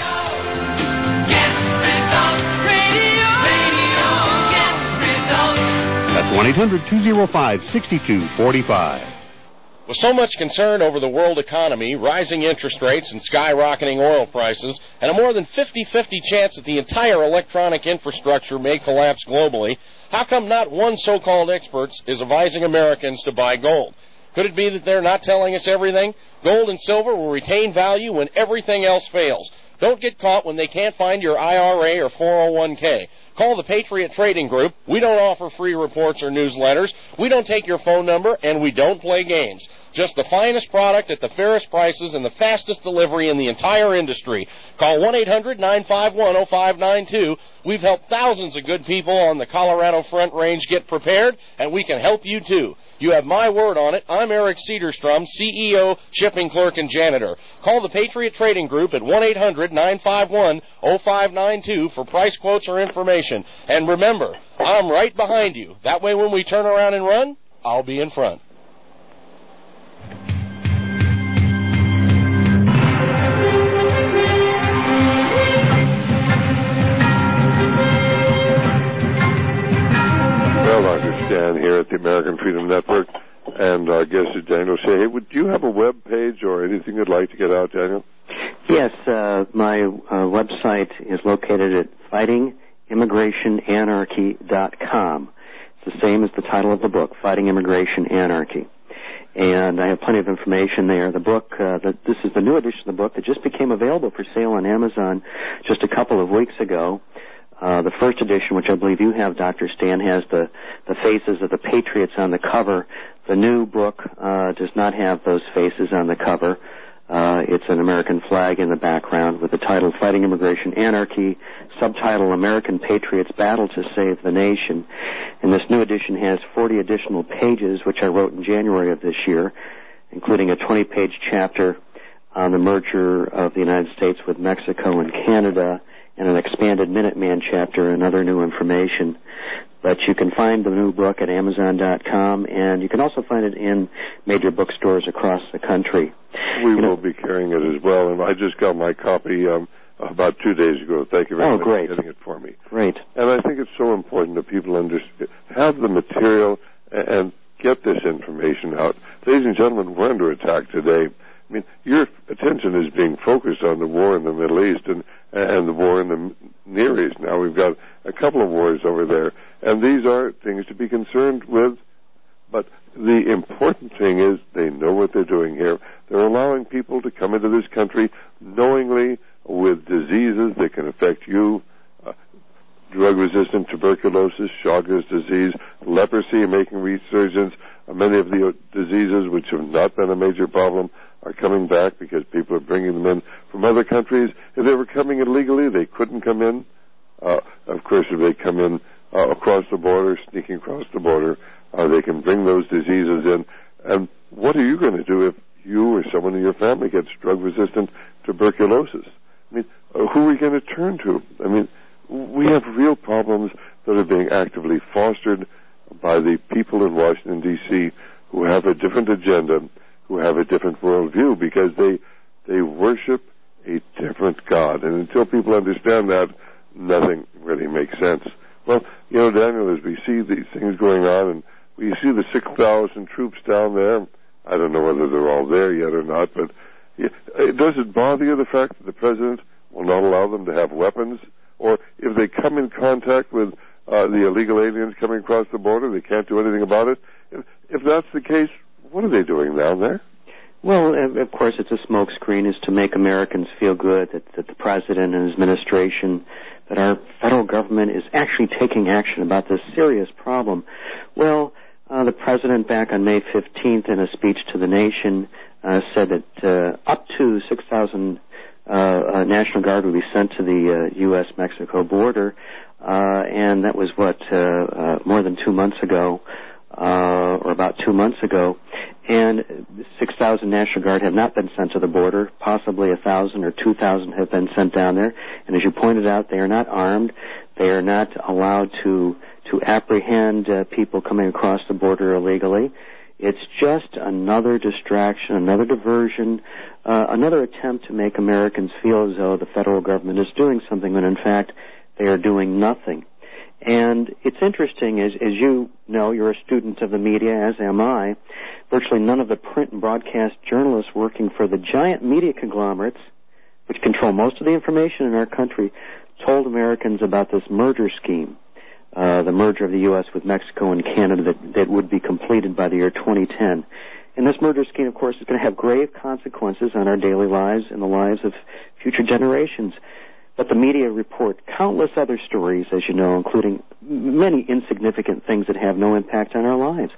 That's one eight hundred two oh five six two four five.
With so much concern over the world economy, rising interest rates and skyrocketing oil prices, and a more than fifty-fifty chance that the entire electronic infrastructure may collapse globally, how come not one so-called expert is advising Americans to buy gold? Could it be that they're not telling us everything? Gold and silver will retain value when everything else fails. Don't get caught when they can't find your I R A or four oh one k. Call the Patriot Trading Group. We don't offer free reports or newsletters. We don't take your phone number, and we don't play games. Just the finest product at the fairest prices and the fastest delivery in the entire industry. Call one eight hundred nine five one oh five nine two. We've helped thousands of good people on the Colorado Front Range get prepared, and we can help you too. You have my word on it. I'm Eric Cedarstrom, C E O, shipping clerk, and janitor. Call the Patriot Trading Group at one eight hundred nine five one oh five nine two for price quotes or information. And remember, I'm right behind you. That way when we turn around and run, I'll be in front.
Well, Doctor Stan here at the American Freedom Network, and our guest is Daniel Shea. Hey, would you have a web page or anything you'd like to get out, Daniel?
Yes, uh, my uh, website is located at fighting immigration anarchy dot com. It's the same as the title of the book, Fighting Immigration Anarchy. And I have plenty of information there. The book, uh, the, this is the new edition of the book that just became available for sale on Amazon just a couple of weeks ago. Uh, the first edition, which I believe you have, Doctor Stan, has the, the faces of the patriots on the cover. The new book uh, does not have those faces on the cover. Uh, it's an American flag in the background with the title Fighting Immigration Anarchy, subtitle American Patriots Battle to Save the Nation. And this new edition has forty additional pages, which I wrote in January of this year, including a twenty-page chapter on the merger of the United States with Mexico and Canada, and an expanded Minuteman chapter and other new information. But you can find the new book at amazon dot com, and you can also find it in major bookstores across the country.
We
you
will
know,
be carrying it as well, and I just got my copy um, about two days ago. Thank you very
oh,
much
great.
for getting it for me.
Great.
And I think it's so important that people understand, have the material and get this information out. Ladies and gentlemen, we're under attack today. I mean, your attention is being focused on the war in the Middle East and and the war in the Near East. Now we've got a couple of wars over there, and these are things to be concerned with. But the important thing is they know what they're doing here. They're allowing people to come into this country knowingly with diseases that can affect you. Uh, drug-resistant tuberculosis, Chagas disease, leprosy making resurgence. Uh, many of the diseases which have not been a major problem are coming back because people are bringing them in from other countries. If they were coming illegally, they couldn't come in. Uh, of course, if they come in uh, across the border, sneaking across the border, uh, they can bring those diseases in. And what are you going to do if you or someone in your family gets drug-resistant tuberculosis? I mean, uh, who are we going to turn to? I mean, we have real problems that are being actively fostered by the people in Washington, D C who have a different agenda, who have a different worldview, because they they worship a different God. And until people understand that, nothing really makes sense. Well, you know, Daniel, as we see these things going on, and we see the six thousand troops down there, I don't know whether they're all there yet or not, but does it bother you, the fact that the president will not allow them to have weapons? Or if they come in contact with uh, the illegal aliens coming across the border, they can't do anything about it? If, if that's the case, what are they doing down there?
Well, of course, it's a smokescreen, is to make Americans feel good that, that the president and his administration, that our federal government is actually taking action about this serious problem. Well, uh, the president back on May fifteenth in a speech to the nation uh, said that uh, up to six thousand uh, uh, National Guard would be sent to the uh, U S Mexico border, uh, and that was, what, uh, uh, more than two months ago. Uh, or about two months ago, and six thousand National Guard have not been sent to the border. Possibly one thousand or two thousand have been sent down there. And as you pointed out, they are not armed. They are not allowed to to apprehend uh, people coming across the border illegally. It's just another distraction, another diversion, uh, another attempt to make Americans feel as though the federal government is doing something when, in fact, they are doing nothing. And it's interesting, as, as you know, you're a student of the media, as am I. Virtually none of the print and broadcast journalists working for the giant media conglomerates, which control most of the information in our country, told Americans about this merger scheme, uh, the merger of the U S with Mexico and Canada that, that would be completed by the year twenty ten. And this merger scheme, of course, is going to have grave consequences on our daily lives and the lives of future generations. But the media report countless other stories, as you know, including many insignificant things that have no impact on our lives.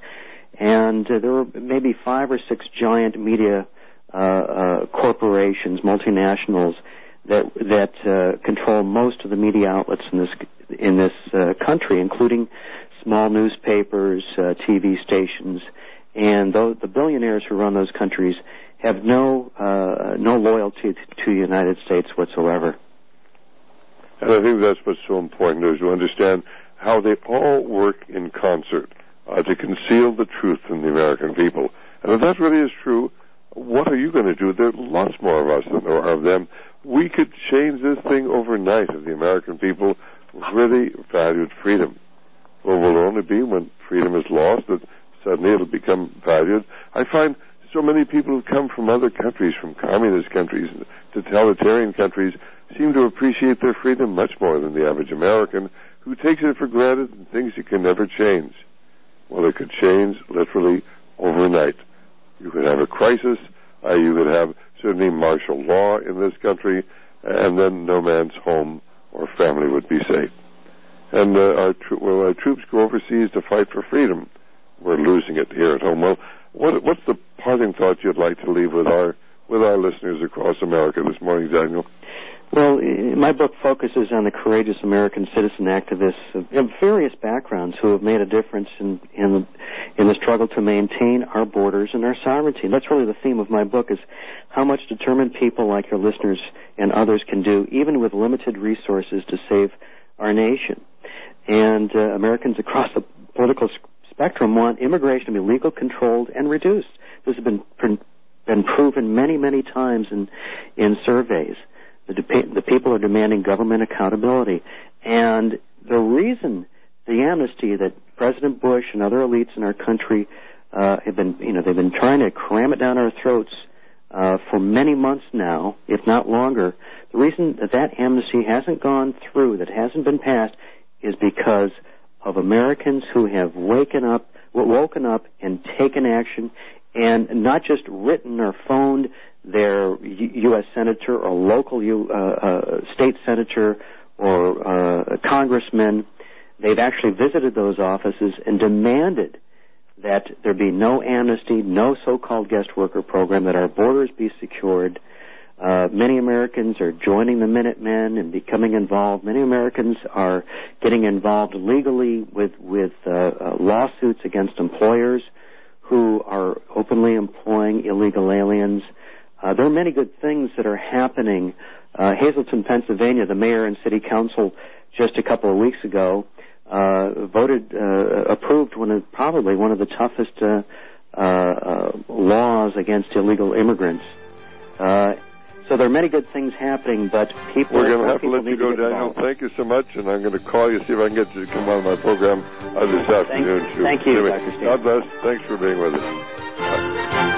And uh, there were maybe five or six giant media uh, uh, corporations, multinationals, that that uh, control most of the media outlets in this in this uh, country, including small newspapers, uh, T V stations, And though the billionaires who run those countries have no uh, no loyalty to the United States whatsoever.
And I think that's what's so important, is to understand how they all work in concert uh, to conceal the truth from the American people. And if that really is true, what are you going to do? There are lots more of us than there are of them. We could change this thing overnight if the American people really valued freedom. Well, it will only be when freedom is lost that suddenly it'll become valued. I find so many people who come from other countries, from communist countries, totalitarian countries, seem to appreciate their freedom much more than the average American, who takes it for granted and thinks it can never change. Well, it could change literally overnight. You could have a crisis, uh, you could have certainly martial law in this country, and then no man's home or family would be safe. And uh, our, tro- well, our troops go overseas to fight for freedom. We're losing it here at home. Well, what, what's the parting thought you'd like to leave with our with our listeners across America this morning, Daniel?
Well, my book focuses on the courageous American citizen activists of, of various backgrounds who have made a difference in, in, in the struggle to maintain our borders and our sovereignty. And that's really the theme of my book, is how much determined people like your listeners and others can do, even with limited resources, to save our nation. And uh, Americans across the political spectrum want immigration to be legal, controlled, and reduced. This has been been proven many, many times in in surveys. The, de- the people are demanding government accountability, and the reason the amnesty that President Bush and other elites in our country uh, have been, you know, they've been trying to cram it down our throats uh, for many months now, if not longer. The reason that that amnesty hasn't gone through, that hasn't been passed, is because of Americans who have waken up, woken up and taken action, and not just written or phoned their U S senator or local U, uh, uh, state senator or uh, congressman. They've actually visited those offices and demanded that there be no amnesty, no so-called guest worker program, that our borders be secured. Uh, many Americans are joining the Minutemen and becoming involved. Many Americans are getting involved legally with, with uh, uh, lawsuits against employers who are openly employing illegal aliens. Uh, there are many good things that are happening. Uh, Hazleton, Pennsylvania, the mayor and city council just a couple of weeks ago uh, voted, uh, approved one of, probably one of the toughest uh, uh, uh, laws against illegal immigrants. Uh, so there are many good things happening, but people...
We're going to have to let you go, Daniel. Thank you so much, and I'm going to call you, see if I can get you to come on my program uh, this afternoon.
Thank, thank you,
anyway,
Doctor Steve.
God bless. Thanks for being with us. Bye.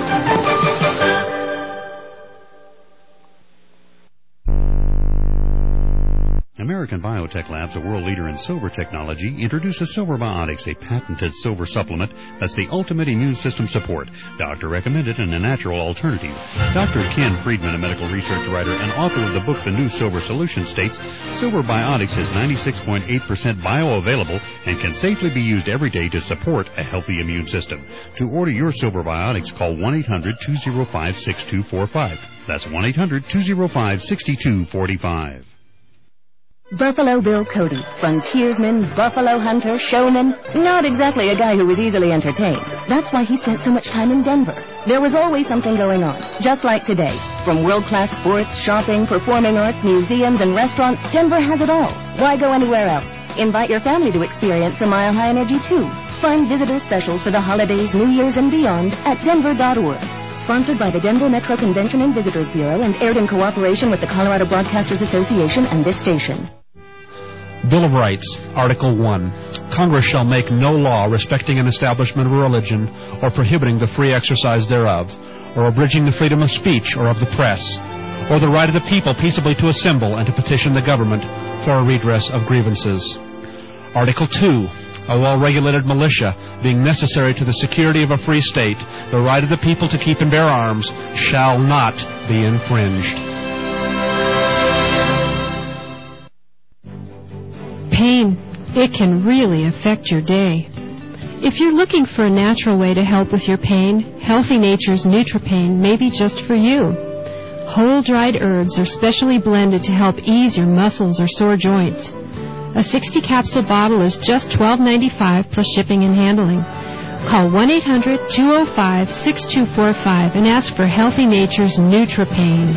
American Biotech Labs, a world leader in silver technology, introduces Silver Biotics, a patented silver supplement that's the ultimate immune system support. Doctor recommended and a natural alternative. Doctor Ken Friedman, a medical research writer and author of the book The New Silver Solution, states Silver Biotics is ninety-six point eight percent bioavailable and can safely be used every day to support a healthy immune system. To order your Silver Biotics, call one eight hundred two oh five six two four five. That's one eight hundred two oh five six two four five.
Buffalo Bill Cody, frontiersman, buffalo hunter, showman, not exactly a guy who was easily entertained. That's why he spent so much time in Denver. There was always something going on, just like today. From world-class sports, shopping, performing arts, museums, and restaurants, Denver has it all. Why go anywhere else? Invite your family to experience a Mile High Energy, too. Find visitor specials for the holidays, New Year's, and beyond at denver dot org. Sponsored by the Denver Metro Convention and Visitors Bureau and aired in cooperation with the Colorado Broadcasters Association and this station.
Bill of Rights, Article one. Congress shall make no law respecting an establishment of a religion or prohibiting the free exercise thereof, or abridging the freedom of speech or of the press, or the right of the people peaceably to assemble and to petition the government for a redress of grievances. Article two. A well-regulated militia, being necessary to the security of a free state, the right of the people to keep and bear arms shall not be infringed.
Pain, it can really affect your day. If you're looking for a natural way to help with your pain, Healthy Nature's NutriPain may be just for you. Whole dried herbs are specially blended to help ease your muscles or sore joints. A sixty capsule bottle is just twelve ninety-five plus shipping and handling. Call one eight hundred two oh five six two four five and ask for Healthy Nature's NutriPain.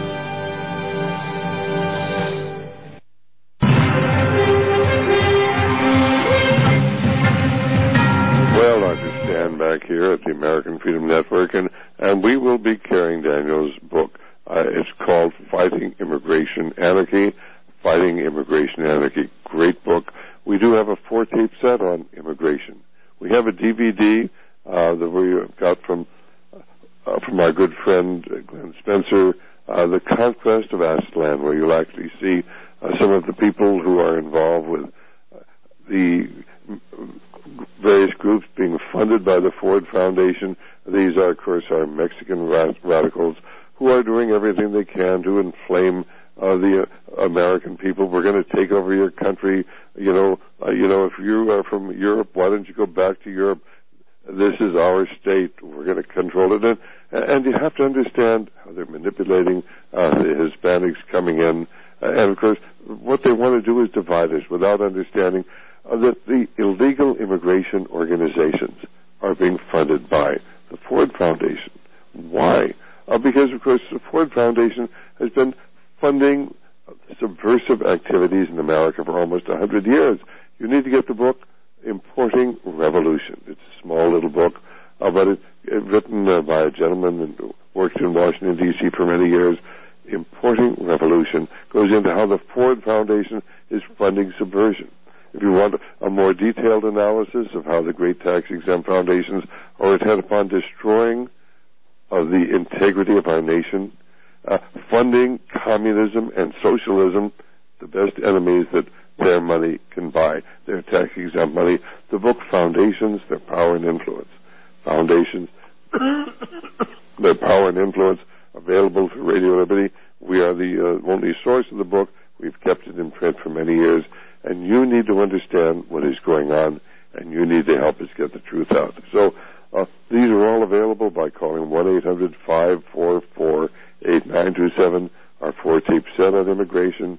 Well, Doctor Stan back here at the American Freedom Network, and, and we will be carrying Daniel's book. Uh, it's called Fighting Immigration Anarchy. Fighting Immigration Anarchy. Great book. We do have a four-tape set on immigration. We have a D V D uh, that we got from uh, from our good friend uh, Glenn Spencer, uh, The Conquest of Aztlan, where you'll actually see uh, some of the people who are involved with uh, the various groups being funded by the Ford Foundation. These are, of course, our Mexican ra- radicals who are doing everything they can to inflame uh, the uh, American people. We're going to take over your country. You know, uh, you know, if you are from Europe, why don't you go back to Europe? This is our state. We're going to control it. And, and you have to understand how they're manipulating uh, the Hispanics coming in. Uh, and, of course, what they want to do is divide us without understanding uh, that the illegal immigration organizations are being funded by the Ford Foundation. Why? Uh, because, of course, the Ford Foundation has been funding subversive activities in America for almost one hundred years. You need to get the book, Importing Revolution. It's a small little book, uh, but it's it, written uh, by a gentleman who worked in Washington, D C for many years. Importing Revolution goes into how the Ford Foundation is funding subversion. If you want a more detailed analysis of how the great tax-exempt foundations are intent upon destroying of the integrity of our nation, uh, funding communism and socialism, the best enemies that their money can buy, their tax-exempt money. The book Foundations, Their Power and Influence. Foundations, Their Power and Influence, available through Radio Liberty. We are the uh, only source of the book. We've kept it in print for many years. And you need to understand what is going on, and you need to help us get the truth out. So uh, these are all available by calling one eight hundred five four four eight nine two seven, our four-tape set on immigration.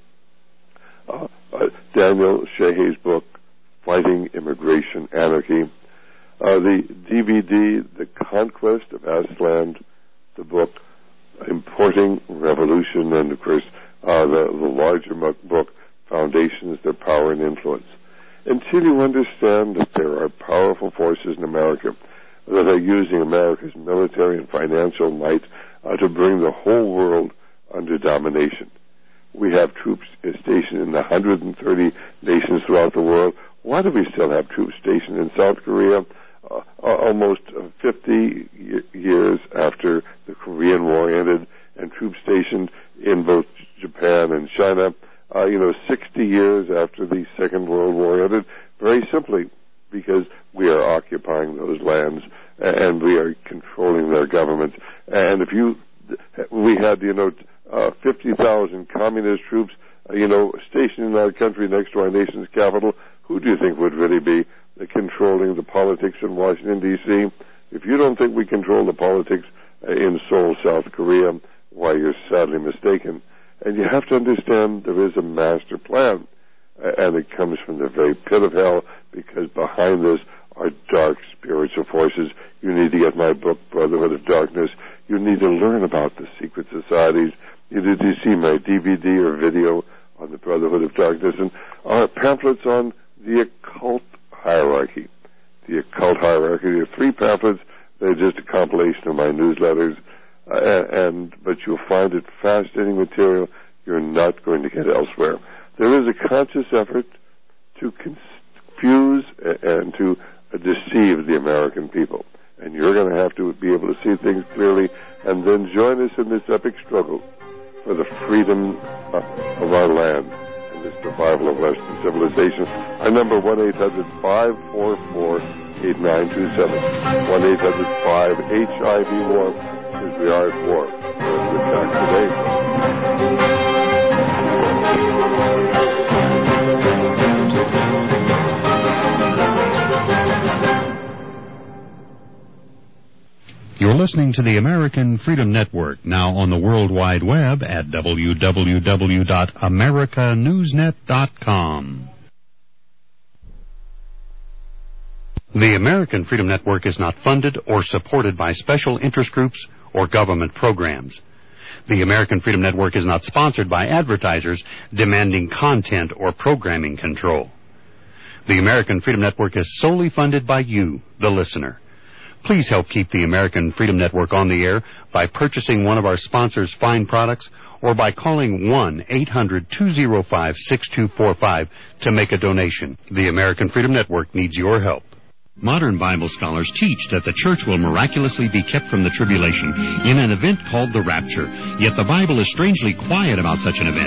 Uh, uh, Daniel Shehe's book, Fighting Immigration Anarchy. Uh, the D V D, The Conquest of Aztlan, the book, Importing Revolution, and, of course, uh, the, the larger book, Foundations, Their Power and Influence. Until you understand that there are powerful forces in America that are using America's military and financial might uh, to bring the whole world under domination. We have troops stationed in one hundred thirty nations throughout the world. Why do we still have troops stationed in South Korea? Uh, almost fifty years after the Korean War ended, and troops stationed in both Japan and China. Uh, you know, sixty years after the Second World War ended, very simply because we are occupying those lands and we are controlling their governments. And if you, we had, you know, uh, fifty thousand communist troops, uh, you know, stationed in our country next to our nation's capital, who do you think would really be uh, controlling the politics in Washington, D C? If you don't think we control the politics uh, in Seoul, South Korea, why, you're sadly mistaken. And you have to understand there is a master plan, uh, and it comes from the very pit of hell, because behind this are dark spiritual forces. You need to get my book, Brotherhood of Darkness. You need to learn about the secret societies. You need to see my D V D or video on the Brotherhood of Darkness, and our pamphlets on the occult hierarchy. The occult hierarchy. There are three pamphlets. They're just a compilation of my newsletters. Uh, and but you'll find it fascinating material you're not going to get elsewhere. There is a conscious effort to confuse and to uh, deceive the American people, and you're going to have to be able to see things clearly, and then join us in this epic struggle for the freedom uh, of our land and the survival of Western civilization. Our number one eight hundred five four four eight nine two seven, one eight hundred five H I V war. Because we are at war. We're back today.
You're listening to the American Freedom Network, now on the World Wide Web at w w w dot america news net dot com. The American Freedom Network is not funded or supported by special interest groups or government programs. The American Freedom Network is not sponsored by advertisers demanding content or programming control. The American Freedom Network is solely funded by you, the listener. Please help keep the American Freedom Network on the air by purchasing one of our sponsors' fine products or by calling one eight hundred two oh five six two four five to make a donation. The American Freedom Network needs your help. Modern Bible scholars teach that the church will miraculously be kept from the tribulation in an event called the rapture. Yet the Bible is strangely quiet about such an event.